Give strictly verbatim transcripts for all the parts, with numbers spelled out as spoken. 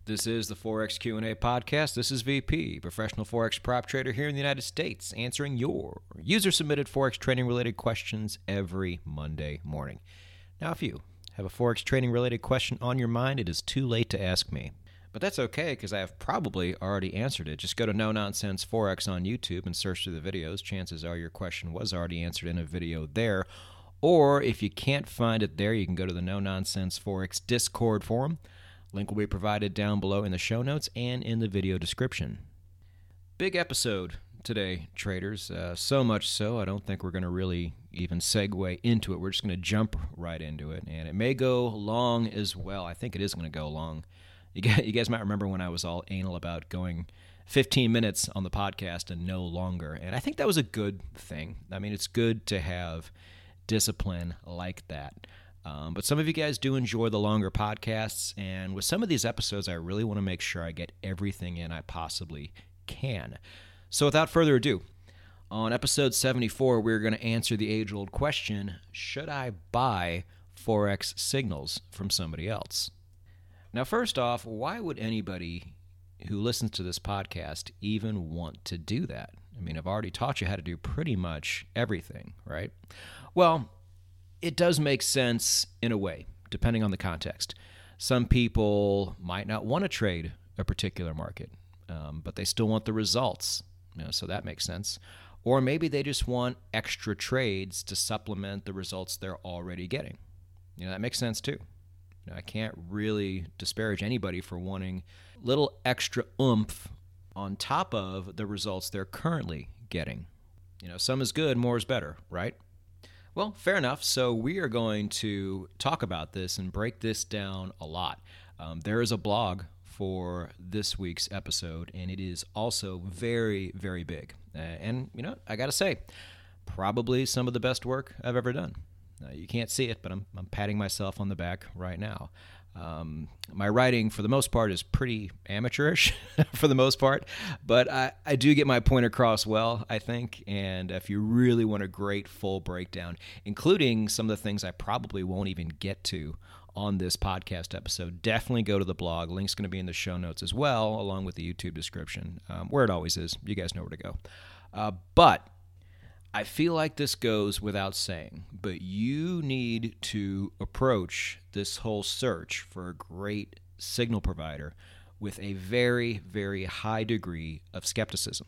This is the Forex Q and A podcast. This is V P, professional Forex prop trader here in the United States, answering your user-submitted Forex trading-related questions every Monday morning. Now, if you have a Forex trading-related question on your mind, it is too late to ask me. But that's okay, because I have probably already answered it. Just go to No Nonsense Forex on YouTube and search through the videos. Chances are your question was already answered in a video there. Or if you can't find it there, you can go to the No Nonsense Forex Discord forum. Link will be provided down below in the show notes and in the video description. Big episode today, traders. Uh, so much so, I don't think we're going to really even segue into it. We're just going to jump right into it. And it may go long as well. I think it is going to go long. You guys, you guys might remember when I was all anal about going fifteen minutes on the podcast and no longer. And I think that was a good thing. I mean, it's good to have discipline like that. Um, but some of you guys do enjoy the longer podcasts, and with some of these episodes, I really want to make sure I get everything in I possibly can. So without further ado, on episode seventy-four, we're going to answer the age-old question, should I buy Forex signals from somebody else? Now, first off, why would anybody who listens to this podcast even want to do that? I mean, I've already taught you how to do pretty much everything, right? Well, it does make sense in a way, depending on the context. Some people might not want to trade a particular market, um, but they still want the results, you know, so that makes sense. Or maybe they just want extra trades to supplement the results they're already getting. You know, that makes sense too. You know, I can't really disparage anybody for wanting little extra oomph on top of the results they're currently getting. You know, some is good, more is better, right? Well, fair enough. So we are going to talk about this and break this down a lot. Um, there is a blog for this week's episode, and it is also very, very big. Uh, and, you know, I got to say, probably some of the best work I've ever done. Uh, you can't see it, but I'm, I'm patting myself on the back right now. Um, my writing, for the most part, is pretty amateurish, for the most part, but I, I do get my point across well, I think, and if you really want a great full breakdown, including some of the things I probably won't even get to on this podcast episode, definitely go to the blog. Link's going to be in the show notes as well, along with the YouTube description, um, where it always is. You guys know where to go. Uh, but I feel like this goes without saying, but you need to approach this whole search for a great signal provider with a very, very high degree of skepticism.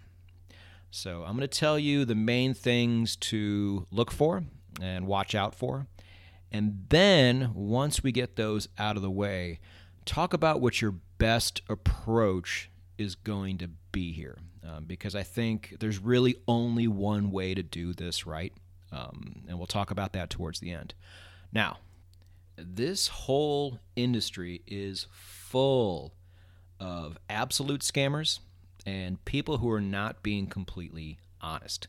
So I'm going to tell you the main things to look for and watch out for. And then once we get those out of the way, talk about what your best approach is going to be here. Um, because I think there's really only one way to do this right, um, and we'll talk about that towards the end. Now, this whole industry is full of absolute scammers and people who are not being completely honest.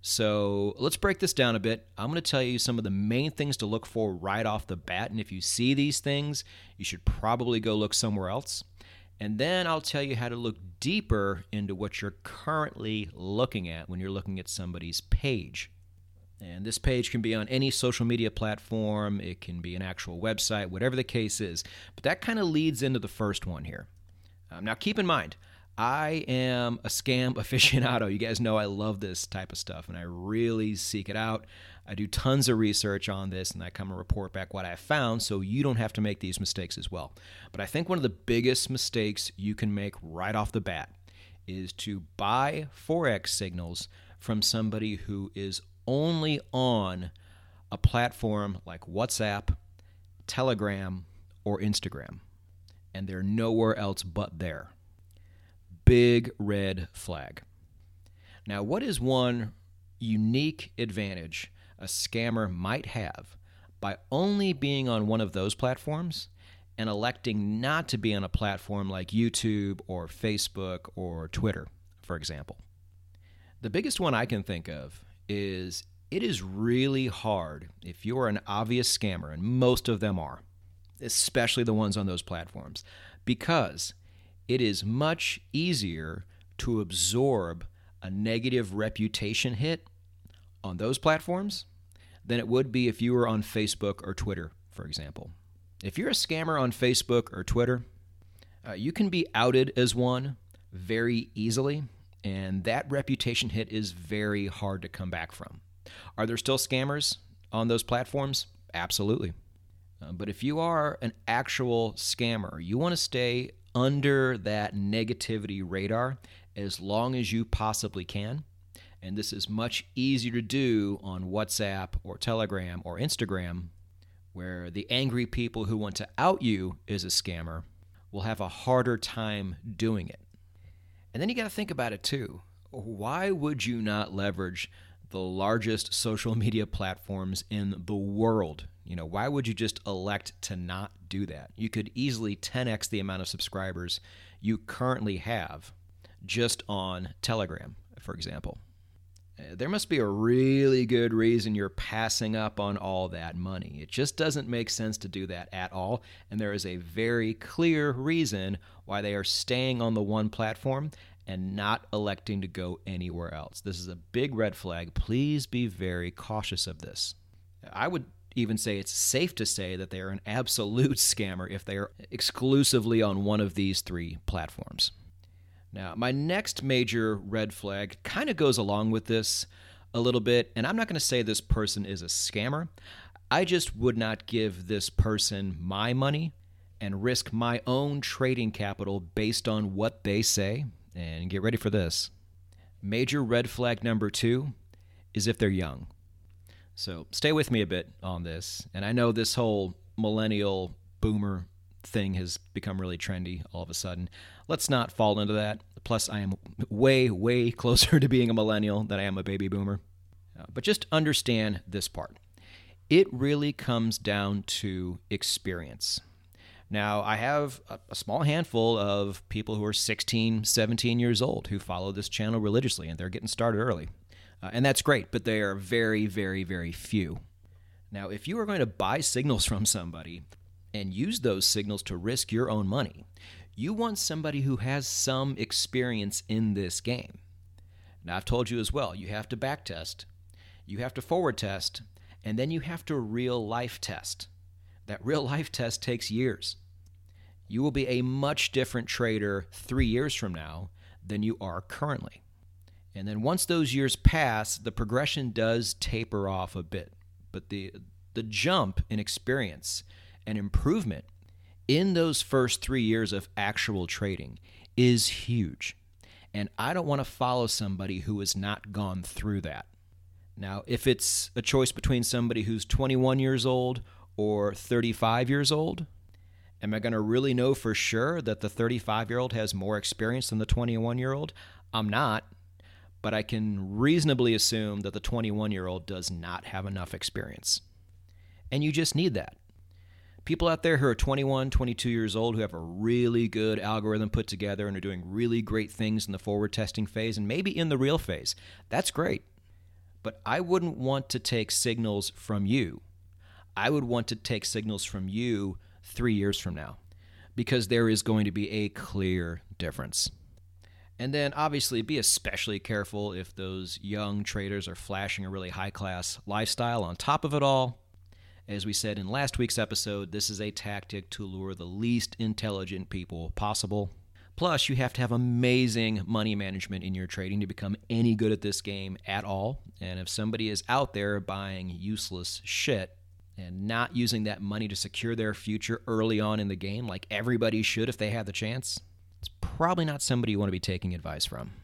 So let's break this down a bit. I'm going to tell you some of the main things to look for right off the bat, and if you see these things, you should probably go look somewhere else. And then I'll tell you how to look deeper into what you're currently looking at when you're looking at somebody's page. And this page can be on any social media platform. It can be an actual website, whatever the case is. But that kind of leads into the first one here. Um, now, keep in mind, I am a scam aficionado. You guys know I love this type of stuff, and I really seek it out. I do tons of research on this, and I come and report back what I found so you don't have to make these mistakes as well. But I think one of the biggest mistakes you can make right off the bat is to buy Forex signals from somebody who is only on a platform like WhatsApp, Telegram, or Instagram, and they're nowhere else but there. Big red flag. Now, what is one unique advantage a scammer might have by only being on one of those platforms and electing not to be on a platform like YouTube or Facebook or Twitter, for example? The biggest one I can think of is it is really hard if you're an obvious scammer, and most of them are, especially the ones on those platforms, because it is much easier to absorb a negative reputation hit on those platforms than it would be if you were on Facebook or Twitter, for example. If you're a scammer on Facebook or Twitter, Uh, you can be outed as one very easily, and that reputation hit is very hard to come back from. Are there still scammers on those platforms? Absolutely. Uh, but if you are an actual scammer, you want to stay under that negativity radar as long as you possibly can. And this is much easier to do on WhatsApp or Telegram or Instagram, where the angry people who want to out you as a scammer will have a harder time doing it. And then you got to think about it too. Why would you not leverage the largest social media platforms in the world? You know, why would you just elect to not do that? You could easily ten x the amount of subscribers you currently have just on Telegram, for example. There must be a really good reason you're passing up on all that money. It just doesn't make sense to do that at all, and there is a very clear reason why they are staying on the one platform and not electing to go anywhere else. This is a big red flag. Please be very cautious of this. I would even say it's safe to say that they are an absolute scammer if they are exclusively on one of these three platforms. Now, my next major red flag kind of goes along with this a little bit, and I'm not going to say this person is a scammer. I just would not give this person my money and risk my own trading capital based on what they say. And get ready for this. Major red flag number two is if they're young. So stay with me a bit on this. And I know this whole millennial boomer thing has become really trendy all of a sudden. Let's not fall into that. Plus, I am way, way closer to being a millennial than I am a baby boomer. Uh, but just understand this part. It really comes down to experience. Now, I have a, a small handful of people who are sixteen, seventeen years old who follow this channel religiously, and they're getting started early. Uh, and that's great, but they are very, very, very few. Now, if you are going to buy signals from somebody and use those signals to risk your own money, you want somebody who has some experience in this game. Now, I've told you as well, you have to back test, you have to forward test, and then you have to real life test. That real life test takes years. You will be a much different trader three years from now than you are currently. And then once those years pass, the progression does taper off a bit. But the the jump in experience and improvement in those first three years of actual trading is huge. And I don't want to follow somebody who has not gone through that. Now, if it's a choice between somebody who's twenty-one years old or thirty-five years old, am I going to really know for sure that the thirty-five-year-old has more experience than the twenty-one-year-old? I'm not, but I can reasonably assume that the twenty-one-year-old does not have enough experience. And you just need that. People out there who are twenty-one, twenty-two years old who have a really good algorithm put together and are doing really great things in the forward testing phase and maybe in the real phase, that's great. But I wouldn't want to take signals from you. I would want to take signals from you three years from now because there is going to be a clear difference. And then obviously be especially careful if those young traders are flashing a really high-class lifestyle on top of it all. As we said in last week's episode, this is a tactic to lure the least intelligent people possible. Plus, you have to have amazing money management in your trading to become any good at this game at all. And if somebody is out there buying useless shit and not using that money to secure their future early on in the game, like everybody should if they have the chance, it's probably not somebody you want to be taking advice from.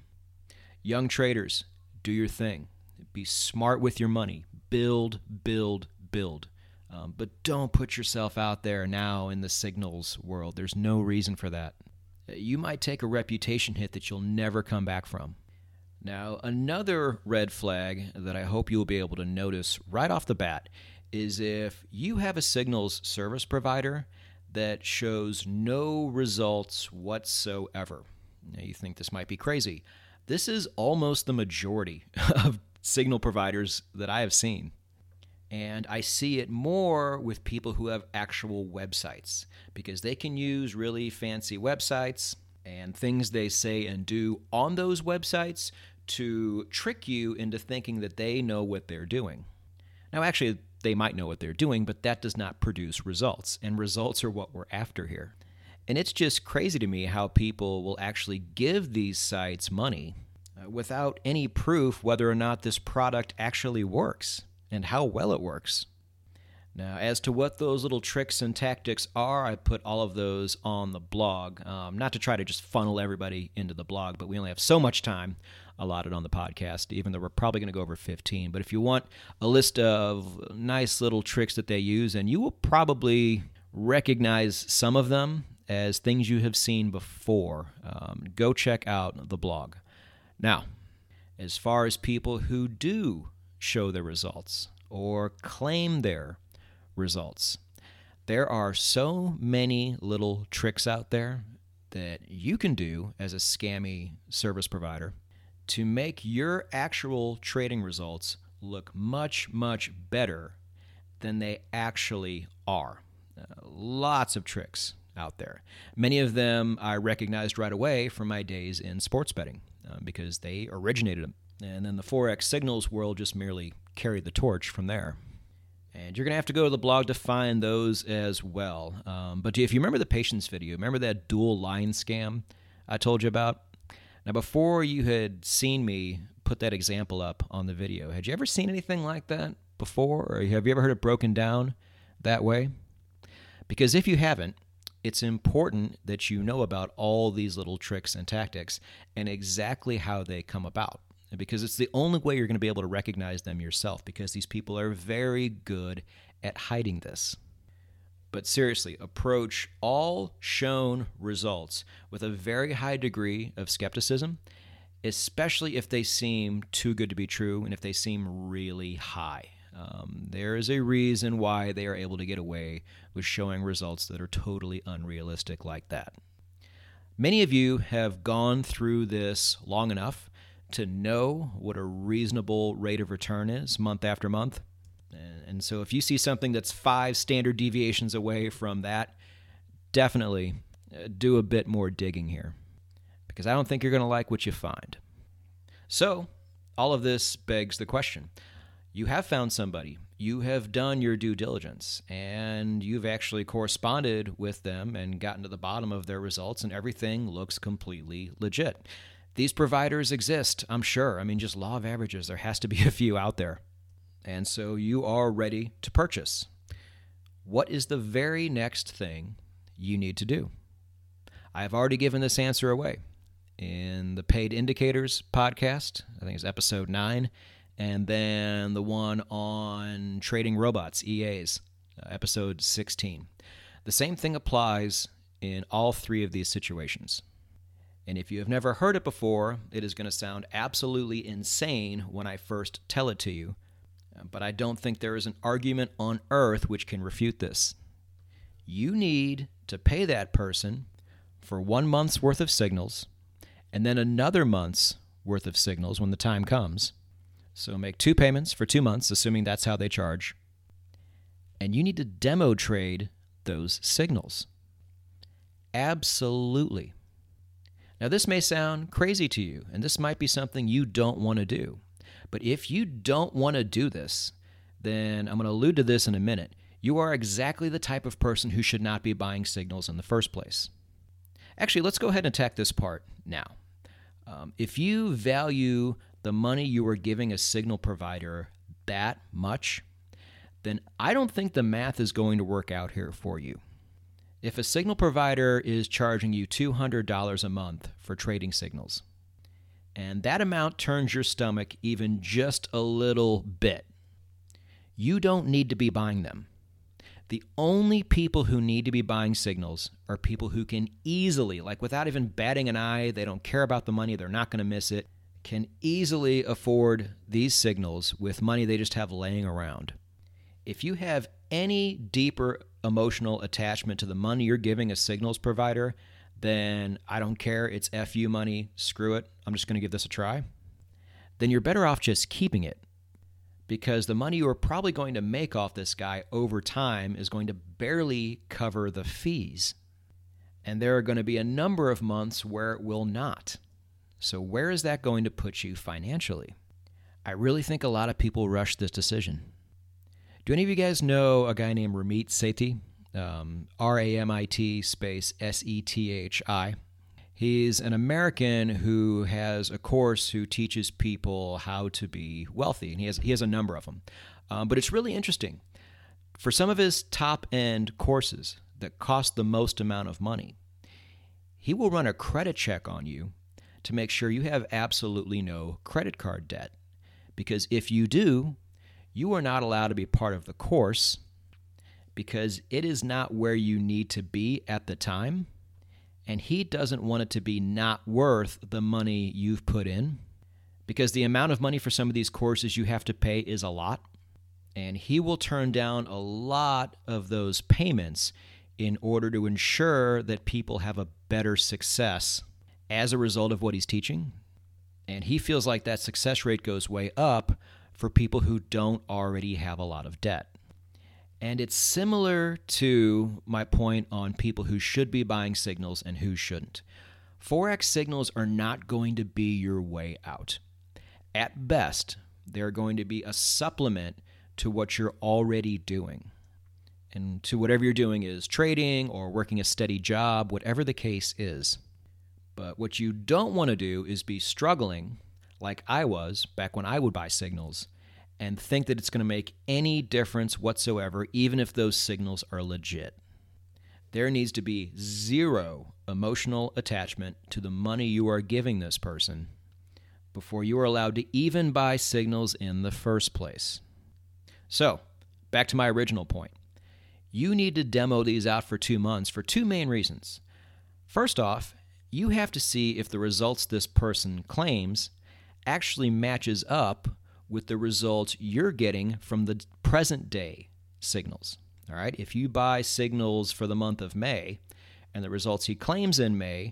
Young traders, do your thing. Be smart with your money. Build, build, build. Um, but don't put yourself out there now in the signals world. There's no reason for that. You might take a reputation hit that you'll never come back from. Now, another red flag that I hope you'll be able to notice right off the bat is if you have a signals service provider that shows no results whatsoever. Now, you think this might be crazy. This is almost the majority of signal providers that I have seen. And I see it more with people who have actual websites because they can use really fancy websites and things they say and do on those websites to trick you into thinking that they know what they're doing. Now, actually, they might know what they're doing, but that does not produce results, and results are what we're after here. And it's just crazy to me how people will actually give these sites money uh, without any proof whether or not this product actually works and how well it works. Now, as to what those little tricks and tactics are, I put all of those on the blog. Um, not to try to just funnel everybody into the blog, but we only have so much time allotted on the podcast, even though we're probably going to go over fifteen. But if you want a list of nice little tricks that they use, and you will probably recognize some of them as things you have seen before, um, go check out the blog. Now, as far as people who do show their results or claim their results, there are so many little tricks out there that you can do as a scammy service provider to make your actual trading results look much, much better than they actually are. Uh, lots of tricks out there. Many of them I recognized right away from my days in sports betting uh, because they originated them. And then the Forex signals world just merely carried the torch from there. And you're going to have to go to the blog to find those as well. Um, but if you remember the patience video, remember that dual line scam I told you about? Now, before you had seen me put that example up on the video, had you ever seen anything like that before? Or have you ever heard it broken down that way? Because if you haven't, it's important that you know about all these little tricks and tactics and exactly how they come about. Because it's the only way you're going to be able to recognize them yourself, because these people are very good at hiding this. But seriously, approach all shown results with a very high degree of skepticism, especially if they seem too good to be true and if they seem really high. Um, there is a reason why they are able to get away with showing results that are totally unrealistic like that. Many of you have gone through this long enough to know what a reasonable rate of return is month after month. And so if you see something that's five standard deviations away from that, definitely do a bit more digging here, because I don't think you're going to like what you find. So all of this begs the question. You have found somebody, you have done your due diligence, and you've actually corresponded with them and gotten to the bottom of their results, and everything looks completely legit. These providers exist, I'm sure. I mean, just law of averages, there has to be a few out there. And so you are ready to purchase. What is the very next thing you need to do? I have already given this answer away in the Paid Indicators podcast. I think it's episode nine. And then the one on trading robots, E As, uh, episode sixteen. The same thing applies in all three of these situations. And if you have never heard it before, it is going to sound absolutely insane when I first tell it to you. But I don't think there is an argument on earth which can refute this. You need to pay that person for one month's worth of signals and then another month's worth of signals when the time comes. So make two payments for two months, assuming that's how they charge. And you need to demo trade those signals. Absolutely. Now, this may sound crazy to you, and this might be something you don't want to do. But if you don't want to do this, then I'm going to allude to this in a minute. You are exactly the type of person who should not be buying signals in the first place. Actually, let's go ahead and attack this part now. Um, if you value the money you are giving a signal provider that much, then I don't think the math is going to work out here for you. If a signal provider is charging you two hundred dollars a month for trading signals, and that amount turns your stomach even just a little bit, you don't need to be buying them. The only people who need to be buying signals are people who can easily, like without even batting an eye, they don't care about the money, they're not going to miss it, can easily afford these signals with money they just have laying around. If you have any deeper emotional attachment to the money you're giving a signals provider, then I don't care, it's F U money, screw it, I'm just going to give this a try, then you're better off just keeping it, because the money you are probably going to make off this guy over time is going to barely cover the fees. And there are going to be a number of months where it will not. So where is that going to put you financially? I really think a lot of people rush this decision. Do any of you guys know a guy named Ramit Sethi? um, R A M I T space S E T H I. He's an American who has a course who teaches people how to be wealthy, and he has he has a number of them. Um, but it's really interesting. For some of his top-end courses that cost the most amount of money, he will run a credit check on you to make sure you have absolutely no credit card debt. Because if you do, you are not allowed to be part of the course because it is not where you need to be at the time, and he doesn't want it to be not worth the money you've put in, because the amount of money for some of these courses you have to pay is a lot, and he will turn down a lot of those payments in order to ensure that people have a better success as a result of what he's teaching. And he feels like that success rate goes way up for people who don't already have a lot of debt. And it's similar to my point on people who should be buying signals and who shouldn't. Forex signals are not going to be your way out. At best, they're going to be a supplement to what you're already doing. And to whatever you're doing is trading or working a steady job, whatever the case is. But what you don't want to do is be struggling, like I was back when I would buy signals, and think that it's going to make any difference whatsoever, even if those signals are legit. There needs to be zero emotional attachment to the money you are giving this person before you are allowed to even buy signals in the first place. So, back to my original point. You need to demo these out for two months for two main reasons. First off, you have to see if the results this person claims actually matches up with the results you're getting from the present day signals. All right? If you buy signals for the month of May and the results he claims in May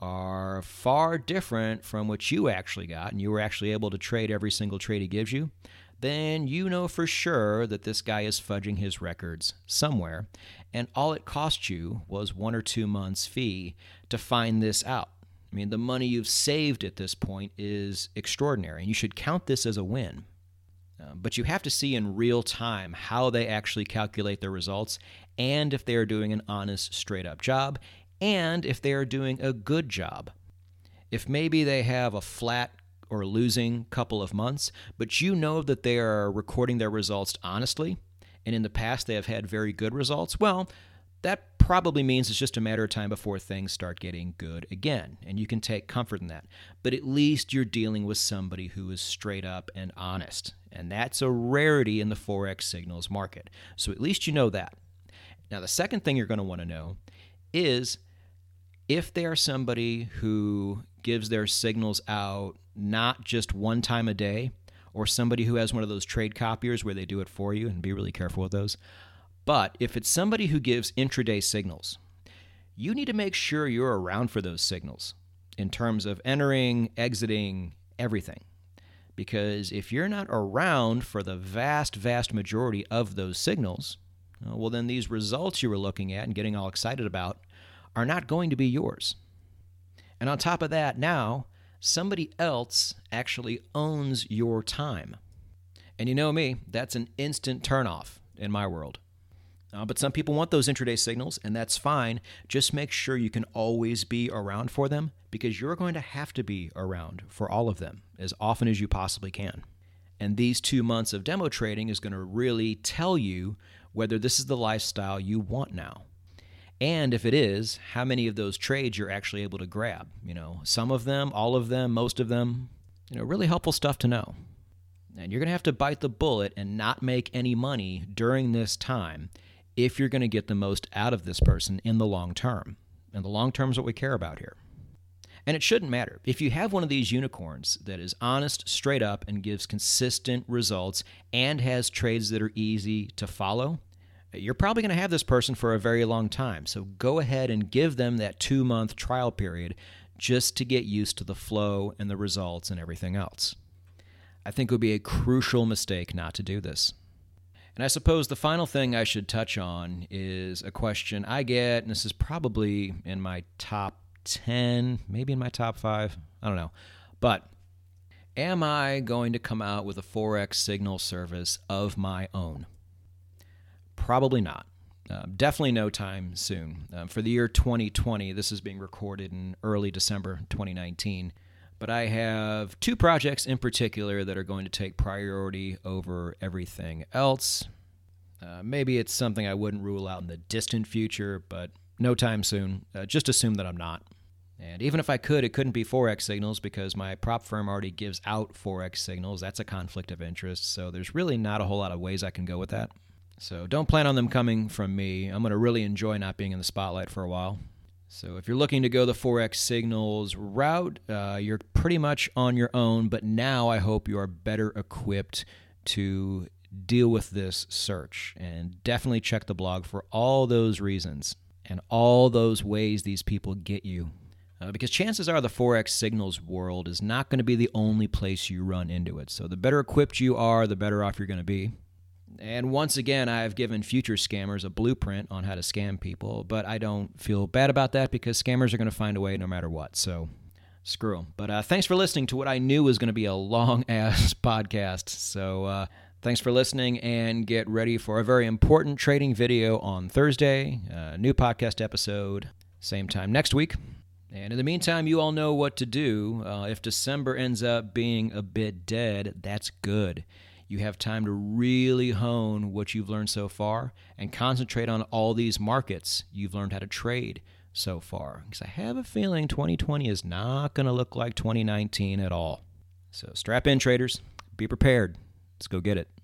are far different from what you actually got, and you were actually able to trade every single trade he gives you, then you know for sure that this guy is fudging his records somewhere, and all it cost you was one or two months' fee to find this out. I mean, the money you've saved at this point is extraordinary, and you should count this as a win. Uh, but you have to see in real time how they actually calculate their results, and if they are doing an honest, straight-up job, and if they are doing a good job. If maybe they have a flat or losing couple of months, but you know that they are recording their results honestly, and in the past they have had very good results, well, that probably means it's just a matter of time before things start getting good again, and you can take comfort in that. But at least you're dealing with somebody who is straight up and honest, and that's a rarity in the Forex signals market. So at least you know that. Now, the second thing you're going to want to know is if they are somebody who gives their signals out not just one time a day, or somebody who has one of those trade copiers where they do it for you, and be really careful with those. But if it's somebody who gives intraday signals, you need to make sure you're around for those signals in terms of entering, exiting, everything. Because if you're not around for the vast, vast majority of those signals, well, then these results you were looking at and getting all excited about are not going to be yours. And on top of that, now, somebody else actually owns your time. And you know me, that's an instant turnoff in my world. Uh, but some people want those intraday signals, and that's fine. Just make sure you can always be around for them, because you're going to have to be around for all of them as often as you possibly can. And these two months of demo trading is going to really tell you whether this is the lifestyle you want now. And if it is, how many of those trades you're actually able to grab. You know, some of them, all of them, most of them. You know, really helpful stuff to know. And you're going to have to bite the bullet and not make any money during this time if you're going to get the most out of this person in the long term. And the long term is what we care about here. And it shouldn't matter. If you have one of these unicorns that is honest, straight up, and gives consistent results and has trades that are easy to follow, you're probably going to have this person for a very long time. So go ahead and give them that two-month trial period just to get used to the flow and the results and everything else. I think it would be a crucial mistake not to do this. And I suppose the final thing I should touch on is a question I get, and this is probably in my top ten, maybe in my top five, I don't know. But am I going to come out with a Forex signal service of my own? Probably not. Um, definitely no time soon. Um, for the year twenty twenty, this is being recorded in early December twenty nineteen, but I have two projects in particular that are going to take priority over everything else. Uh, maybe it's something I wouldn't rule out in the distant future, but no time soon. Uh, just assume that I'm not. And even if I could, it couldn't be Forex signals because my prop firm already gives out Forex signals. That's a conflict of interest, so there's really not a whole lot of ways I can go with that. So don't plan on them coming from me. I'm going to really enjoy not being in the spotlight for a while. So if you're looking to go the Forex signals route, uh, you're pretty much on your own, but now I hope you are better equipped to deal with this search. And definitely check the blog for all those reasons and all those ways these people get you. Uh, because chances are the Forex signals world is not going to be the only place you run into it. So the better equipped you are, the better off you're going to be. And once again, I've given future scammers a blueprint on how to scam people, but I don't feel bad about that because scammers are going to find a way no matter what. So screw them. But uh, thanks for listening to what I knew was going to be a long-ass podcast. So uh, thanks for listening, and get ready for a very important trading video on Thursday, a new podcast episode, same time next week. And in the meantime, you all know what to do. Uh, if December ends up being a bit dead, that's good. You have time to really hone what you've learned so far and concentrate on all these markets you've learned how to trade so far. Because I have a feeling twenty twenty is not going to look like twenty nineteen at all. So strap in, traders. Be prepared. Let's go get it.